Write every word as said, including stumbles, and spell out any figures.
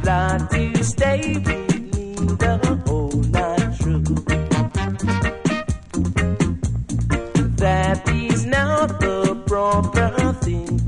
like to stay with me the whole night through. That is not the proper thing